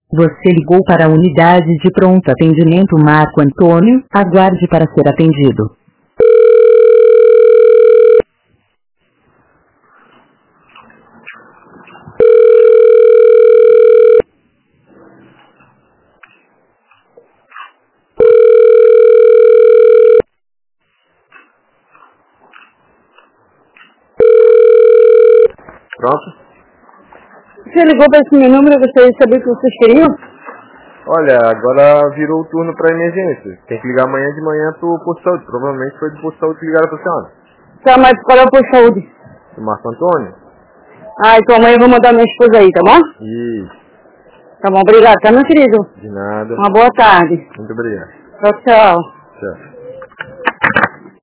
Você ligou para a unidade de pronto atendimento Marco Antônio, aguarde para ser atendido. Pronto? Você ligou para esse meu número, eu gostaria de saber o que vocês queriam? Olha, agora virou o turno para emergência. Tem que ligar amanhã de manhã pro posto de saúde. Provavelmente foi do posto de saúde que ligaram pra senhora. Tá, mas qual é o posto de saúde? Do Marco Antônio? Ah, então amanhã eu vou mandar minha esposa aí, tá bom? Isso. Tá bom, obrigado, tá, meu querido? De nada. Uma boa tarde. Muito obrigado. Tchau, tchau. Tchau.